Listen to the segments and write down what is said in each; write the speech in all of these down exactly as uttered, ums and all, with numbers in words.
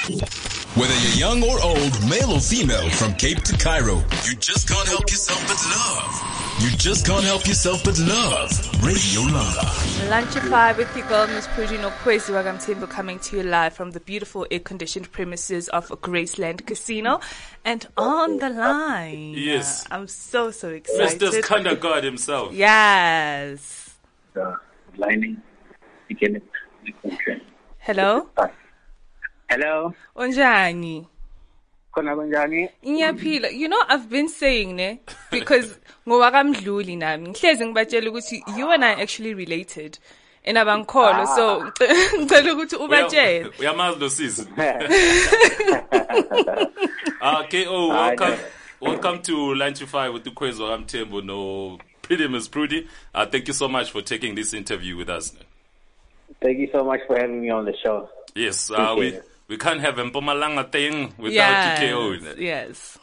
Whether you're young or old, male or female, from Cape to Cairo, you just can't help yourself but love. You just can't help yourself but love Radio Langa. Lunch at five with your girl, Miss Prudy Nokwesi Wagamtimbo, coming to you live from the beautiful air-conditioned premises of Graceland Casino. And on the line, yes, I'm so, so excited. Mister Skanda God himself. Yes. The lining beginning. Hello? Hello? Unjani? Khona kunjani? Ngiyaphila. You know, I've been saying ne because ngowakamdluli nami ngihlezi ngibatshela ukuthi you and I actually related. And abankholo so ngicela ukuthi ubatshele. Uyamazi lo sisi. Ah, K O, welcome. Welcome to Lunch five with the Kwezi Wakamthembu no Pretty Miss Prudy. Uh, thank you so much for taking this interview with us. Thank you so much for having me on the show. Yes, uh, we it. we can't have a Mpumalanga thing without yes, K O. Yes.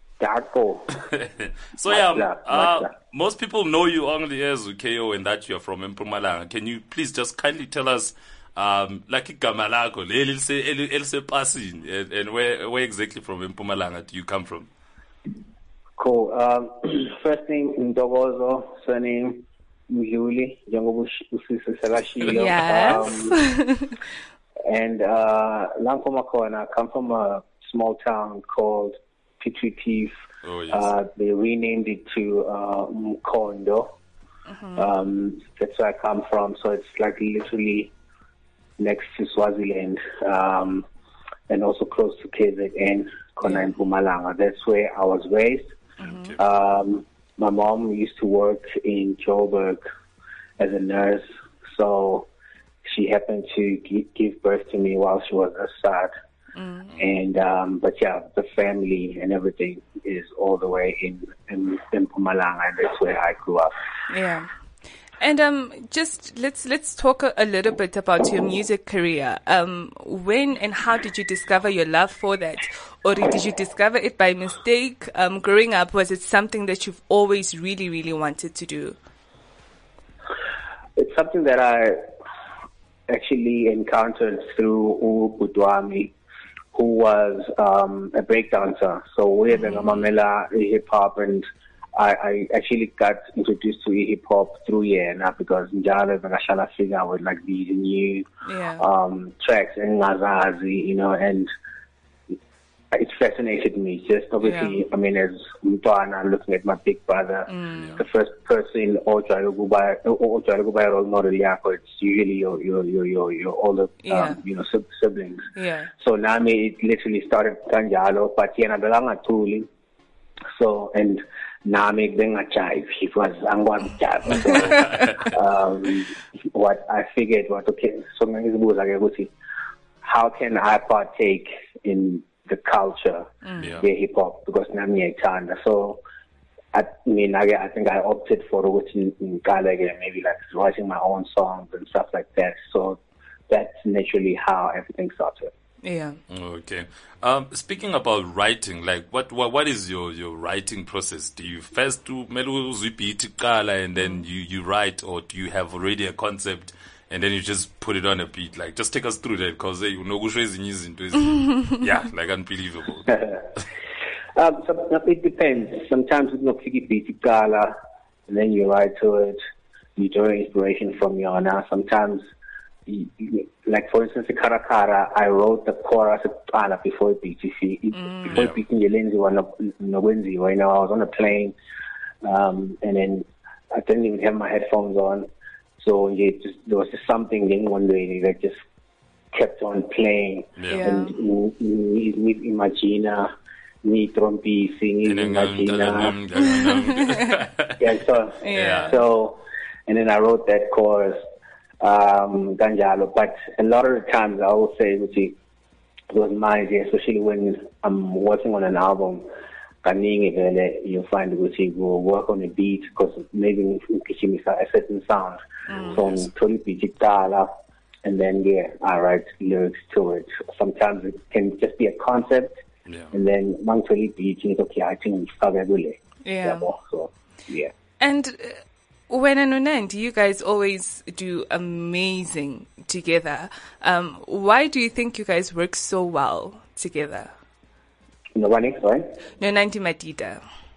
So yeah, uh, most people know you only as K O and that you're from Mpumalanga. Can you please just kindly tell us, um, like igama lakho, else passing, and where where exactly from Mpumalanga do you come from? Cool. Um, first name Ndogozo, surname Mjuli, Jango Usisi Yes. Um, and uh, Lankomakona, I come from a small town called Pitritif. Oh, yes. Uh, they renamed it to uh, Mkondo. Mm-hmm. Um, that's where I come from. So it's like literally next to Swaziland, um, and also close to K Z N, Kona in Mpumalanga. That's where I was raised. Mm-hmm. Um, my mom used to work in Joburg as a nurse, so she happened to give birth to me while she was aside. Mm-hmm. And um, but yeah, the family and everything is all the way in in, in Mpumalanga, and that's where I grew up. Yeah. And um, just let's let's talk a, a little bit about your music career. Um, when and how did you discover your love for that, or did you discover it by mistake? Um, growing up, was it something that you've always really, really wanted to do? It's something that I actually encountered through Ubudwami, who was um, a breakdancer. So we had mm-hmm. Mamela hip hop, and I, I actually got introduced to hip hop through Yena because Njalo Nagashala figure with like these new yeah. um, tracks and Ngazazi, you know, and it fascinated me. Just obviously, yeah. I mean, as Mtwana, looking at my big brother, mm. the first person or try to go by or try to go by role model, yeah, it's usually your your your your, your older yeah. um, you know siblings. Yeah. So Nami, it literally started Kanjalo, but Yena Belanga Tuli. So and Nami being a jive, it was Angwan jive. So um, what I figured was okay. So many how can I partake in the culture, mm. yeah. the hip hop, because Nami Tanda. So I mean, I, I think I opted for writing in Gallagher, maybe like writing my own songs and stuff like that. So that's naturally how everything started. Yeah. Okay. Um, speaking about writing, like what, what what is your, your writing process? Do you first do meluzipiti and then you, you write, or do you have already a concept and then you just put it on a beat? Like, just take us through that, because you know, yeah, like unbelievable. um, so, it depends. Sometimes it's not beat gala, and then you write to it. You draw inspiration from Yana. Sometimes. Like for instance, the Karakara, I wrote the chorus before B T C, mm. before beating the Lindsay one no Windsy. Right now, I was on a plane, um, and then I didn't even have my headphones on, so it just, there was just something in one day that just kept on playing, yeah. and me Imagina, me Trompi singing Imagina, yeah, so yeah. so, and then I wrote that chorus. Um, Ganjalo, but a lot of the times I will say, which it was my idea, especially when I'm working on an album, you find which you will work on a beat because maybe it's a certain sound. Mm. So totally beat and then yeah, I write lyrics to it. Sometimes it can just be a concept, yeah. and then one totally beat, okay, I think it's yeah. So yeah. And. Uh, When and Unandi, you guys always do amazing together. Um, why do you think you guys work so well together? No one is, right? No, Nandi Madida.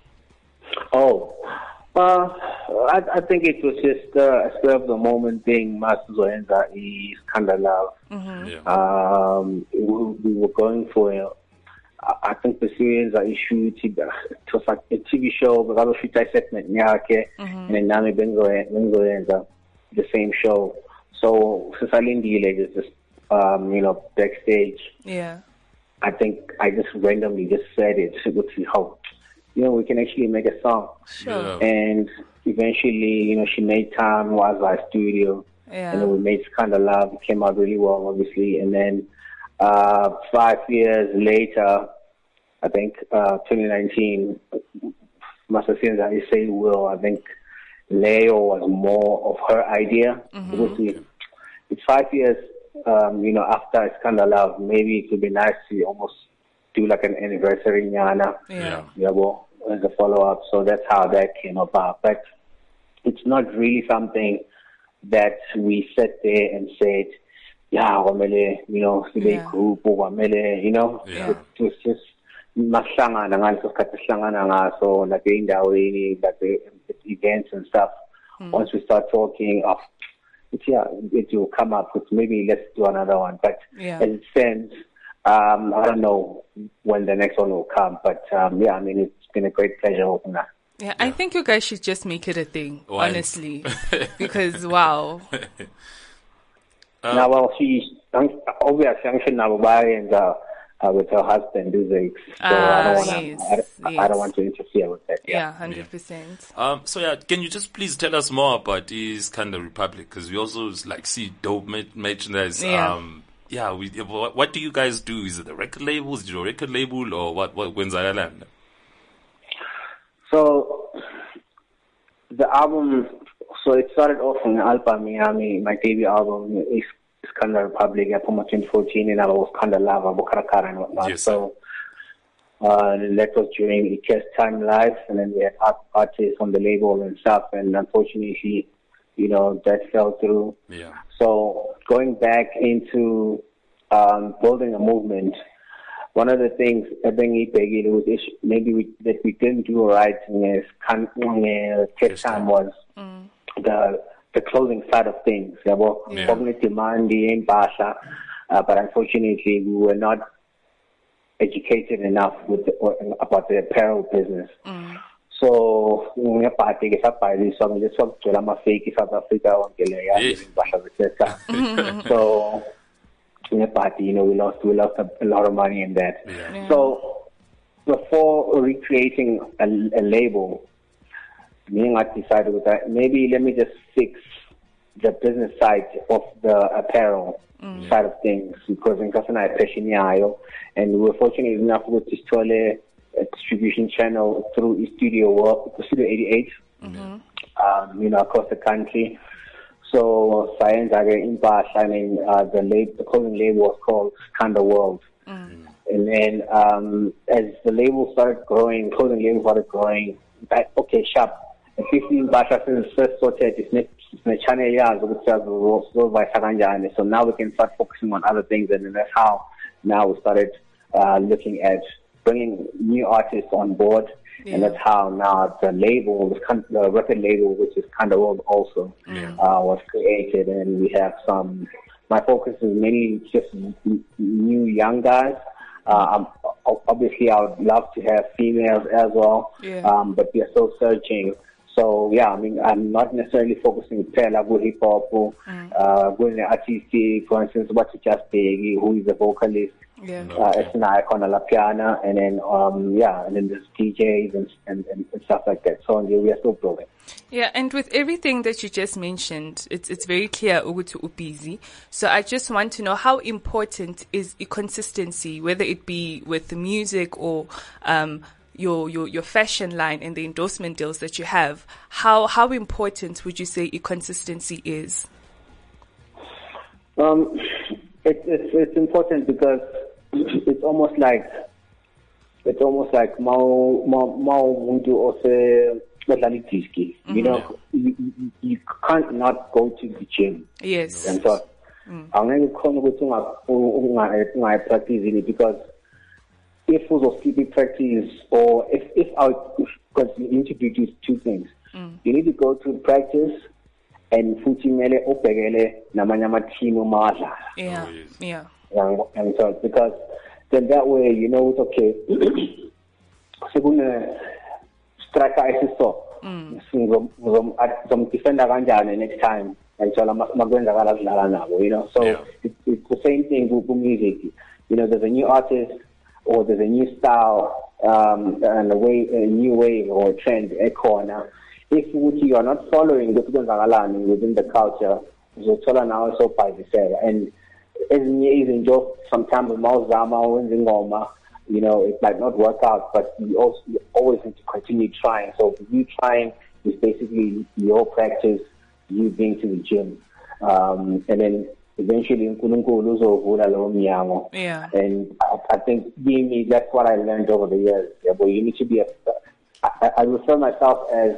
Oh, uh, I, I think it was just uh, a spur of the moment thing. Master Zoenza is kind of love. Mm-hmm. Yeah. Um, we, we were going for a, I think the series I issued it was like a T V show, but I was shoot a segment, yeah, okay, and then Nami Bengo Bengo the same show. So Sasalindi like just um, you know, backstage. Yeah. I think I just randomly just said it to see how, you know, we can actually make a song. Sure. Yeah. And eventually, you know, she made time, was our studio, Yeah. and then we made Kind of Love. It came out really well, obviously. And then uh, five years later, I think uh, twenty nineteen, Master Sinza, I say will, I think Leo was more of her idea. Mm-hmm. Because we, it's five years, um, you know, after It's Kind of Love. Maybe it would be nice to almost do like an anniversary nyana. Yeah. Yeah, well, as a follow-up. So that's how that came about. But it's not really something that we sat there and said, yeah, wamele, you know, sibe Yeah. group, wamele, you know. Yeah. It was just mahlangana ngaleso sikhathi sihlangana ngaso, like endaweni, like the events and stuff. Once we start talking, oh, it's, yeah, it will come up with maybe let's do another one. But Yeah. as it stands, um, I don't know when the next one will come. But um, yeah, I mean, it's been a great pleasure working that. Yeah, I think you guys should just make it a thing, Why? honestly. Because, wow. Uh, now, well, she obviously I'm sure now and uh, uh, with her husband, Duzix. So I Ah, don't want to. yes, I, don't- I yes. don't want to interfere with that. Yeah, Yeah. one hundred percent. Um, so yeah, can you just please tell us more about this kind of Republic? Because we also like see dope mer- merchandise. Yeah. Um, yeah, we, what, what do you guys do? Is it the record labels? Is it your record label or what? What when's that land? So the album, so it started off in Alpa Miami. My debut album is Skanda Republic. I put my twenty fourteen, and I was Skanda Lava, Bokarakara, and whatnot. Yes, so uh, that was during I K S Time Live, and then we had art- artists on the label and stuff. And unfortunately, you know, that fell through. Yeah. So going back into um, building a movement, one of the things I think was is- maybe we, that we didn't do right is kan- uh, test time was the the clothing side of things. Yeah, well, Yeah. cognitive demand in Basha, uh, but unfortunately we were not educated enough with the, or, about the apparel business. So ngepati ke sapha so nje sokugcela ama fake South Africa wonke le ya Yes. impahlazethu. So ngepati, you know, we lost we lost a, a lot of money in that. Yeah. Yeah. So before recreating a, a label, me I decided with that maybe let me just fix the business side of the apparel side of things, because in Kasana passion yayo, and we were fortunate enough with this toilet a distribution channel through Studio World, Studio eighty-eight, um, you know, across the country. So Science in Bash, I mean, uh, the label, the clothing label was called Skanda World. And then um, as the label started growing, clothing label started growing, back, okay, sharp. And fifteen Bash, since first sorted, it's a channel, yeah, so now we can start focusing on other things, and then that's how now we started uh, looking at bringing new artists on board. Yeah. And that's how now the label, the con- the record label, which is Kind of World also, Yeah. uh, was created. And we have some, my focus is mainly just n- new young guys. Uh, um, o- obviously, I would love to have females as well, Yeah. um, but we are still searching. So, yeah, I mean, I'm not necessarily focusing on with hip hop, uh, with the artistic, for instance, what's just Biggie, who is the vocalist. Yeah. Uh, it's an icon on La Piana, and then um yeah, and then there's D Js and and, and stuff like that. So yeah, we are still building. Yeah, and with everything that you just mentioned, it's it's very clear ukuthi ubusy. So I just want to know how important is i- consistency, whether it be with the music or um your your your fashion line and the endorsement deals that you have. How how important would you say i- consistency is? Um, it's it's it's important because it's almost like it's almost like mau mau mau muntu ose badlala disc. You know, you, you, you can't not go to the gym. Yes. And so, angeke khona ukuthi unga unga practice in it, because if we will skip practice, or if if our, because you need to do two things. Mm. You need to go to practice and futhi mele ubhekele namanye ama-team umadla. Yeah, yeah. And, and so because then that way you know it's okay. Sekune striker isiso. Ngizom defender kanjani next time. And so makwenzakala kudlala nabo, you know. So Yeah. it, it's the same thing with music. You know, there's a new artist or there's a new style, um, and a way, a new wave or trend, a corner. If you are not following the within the culture, so now also by the same. And as even just sometimes with Mauzama or Ngoma, you know, it might not work out, but you also you always need to continue trying. So you trying is basically your practice, you being to the gym, um, and then eventually uNkulunkulu uzovula lo mnyango. Yeah. And I, I think being me, that's what I learned over the years. Yeah, but you need to be a. I, I refer myself as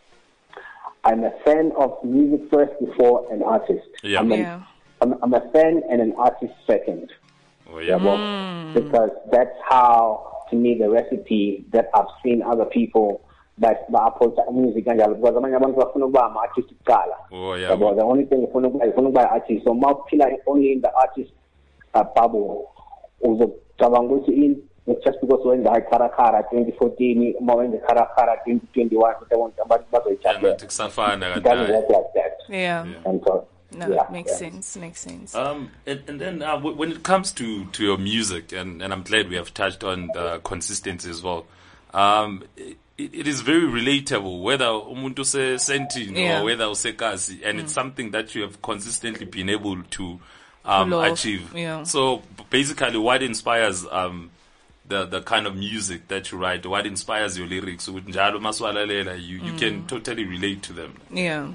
I'm a fan of music first before an artist. Yeah. I'm, a, Yeah. I'm, I'm a fan and an artist second. Oh, yeah. Well, Mm. because that's how, to me, the recipe that I've seen other people that approach music kanjalo, because abanye abantu bafuna ukuba ama-artist kuqala. Oh, yeah. Yabo, the only thing ufuna ukuba ufuna ukuba artist. So mawuphila only in the artist uh, bubble, uzocabanga ukuthi in just because wenza iKharakara twenty fourteen, uma wenza iKharakara twenty twenty-one, abantu bazoyithatha. Nathi kusafana It doesn't kanjani. work like that. Yeah. And so, No, yeah, makes yeah. sense. Makes sense. Um, and, and then uh, w- when it comes to, to your music, and, and I'm glad we have touched on the consistency as well. Um, it, it is very relatable, whether umuntu se sentin Yeah. or whether use kasi, and it's something that you have consistently been able to um, Love, achieve. yeah. So b- basically, what inspires um, the the kind of music that you write? What inspires your lyrics? Ukuthi njalo maswalalela, You you can totally relate to them. Yeah.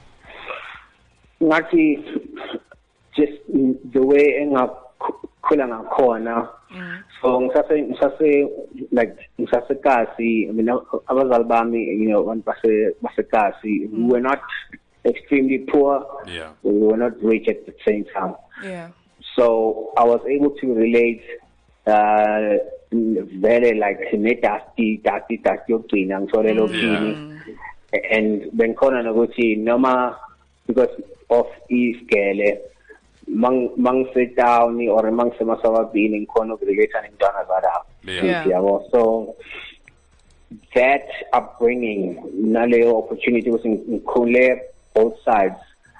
Ngathi just the way engakhula ngakhona, so ngisase ngisase like ngisase kasi, I mean abazali bami, you know, abantu base basekasi, we were not extremely poor, Yeah. we were not rich at the same time. Yeah. So I was able to relate uh very like nedasti dasti dasti yokugcina ngitholele okuthini, and bengikhona nokuthi noma because of isigele mang mang sit down or mang semasawabini ngikhona ukurelate nentwana zalapha. Yeah. Yabo. So that upbringing, naleyo opportunity was ngikhule both sides.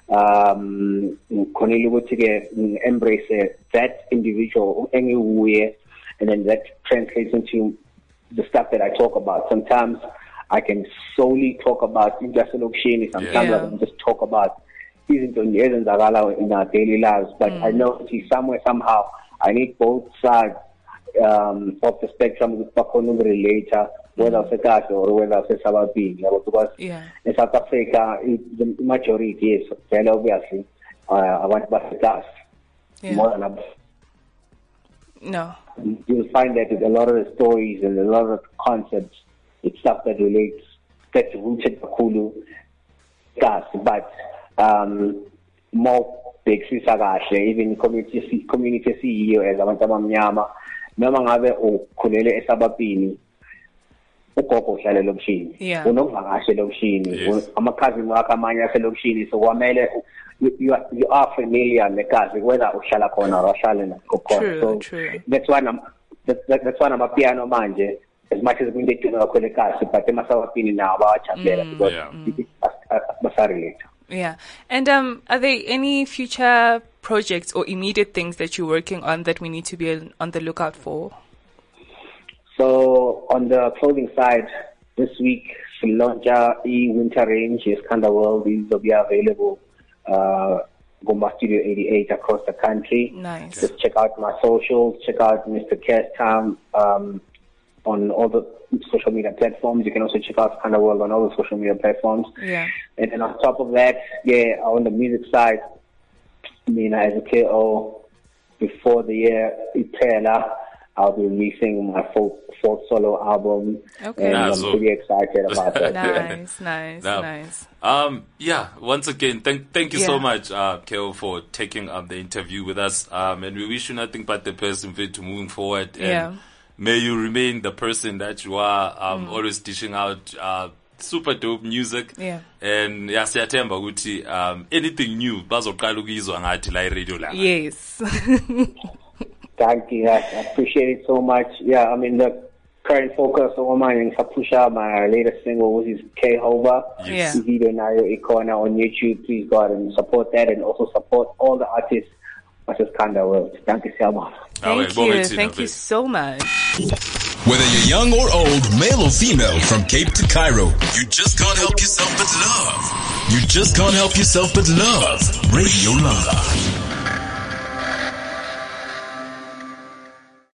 Um, khonile ukuthi ke embrace that individual engiwuye, and then that translates into the stuff that I talk about. Sometimes I can solely talk about industrial. Sometimes Yeah. I can just talk about izinto ezenzakala in our daily lives. But I know see somewhere somehow I need both sides um, of the spectrum with bakhona relator, whether it's or whether it's sababini, because Yeah. in South Africa it, the majority is very obviously uh, abantu basekas Yeah. more than others. No. You'll find that with a lot of the stories and a lot of the concepts, it's stuff that relates, that's rooted kakhulu gas, but um, more bexisa kahle, even community community C E O as abantu abamnyama, noma ngabe ukhulele esabapini, ugogo uhlala elokishini, Yeah. unovakasha elokishini, Yes. amakhazini wakho amanye aselokishini, so kwamele you, you, are, you are familiar negazi whether uhlala khona or uhlala khona. True, So true. that's why I'm that, that, that's why I'm a piano manje, as much as we need to know kasi, but emasawapini now bawajabula because Yeah. basarelate. Yeah. And um, are there any future projects or immediate things that you're working on that we need to be on the lookout for? So on the clothing side, this week we launch our e-winter range. Is kind of world. These will be available uh Gomba Studio eighty-eight across the country. Nice. Just check out my socials, check out Mister Kestam um on all the social media platforms. You can also check out Kind of World on all the social media platforms. Yeah. And then on top of that, yeah, on the music side, I mean, as a K O, before the year, Ipela, I'll be releasing my full, full solo album. Okay. And Yeah, I'm so- pretty excited about that. yeah. Nice, nice, Now, nice. Um, yeah, once again, thank thank you so Yeah. much, uh, Kel, for taking up the interview with us. Um, and we wish you nothing but the best in fit to moving forward. And Yeah. may you remain the person that you are, Mm. um, always dishing out, uh, super dope music. Yeah. And yeah, siyathemba ukuthi, um, anything new, bazoqala ukuyizwa ngathi la radio la. Yes. Thank you. I I appreciate it so much. Yeah, I mean, the current focus on my Kapusha, my latest single, which is K-Hova. Yeah. Video Nayo Ikona on YouTube. Please go out and support that, and also support all the artists of this kind of world. Thank you so much. Thank Bonge you. thina, Thank you best. so much. Whether you're young or old, male or female, from Cape to Cairo, you just can't help yourself but love. You just can't help yourself but love Radio Langa.